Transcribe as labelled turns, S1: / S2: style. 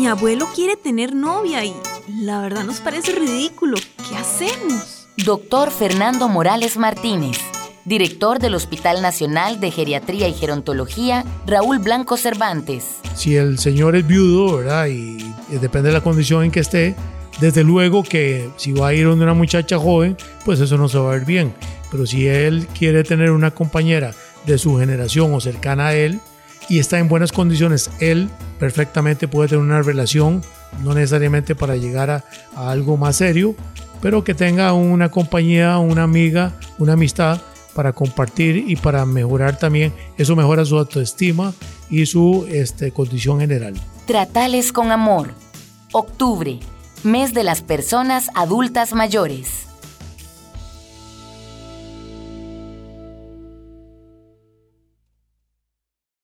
S1: mi abuelo quiere tener novia y la verdad nos parece ridículo. ¿Qué hacemos?
S2: Doctor Fernando Morales Martínez, director del Hospital Nacional de Geriatría y Gerontología Raúl Blanco Cervantes.
S3: Si el señor es viudo, ¿verdad? Y depende de la condición en que esté, desde luego que si va a ir donde una muchacha joven, pues eso no se va a ver bien. Pero si él quiere tener una compañera de su generación o cercana a él y está en buenas condiciones, él perfectamente puede tener una relación, no necesariamente para llegar a algo más serio, pero que tenga una compañía, una amiga, una amistad para compartir y para mejorar también. Eso mejora su autoestima y su condición general.
S2: Tratales con amor. Octubre, mes de las personas adultas mayores.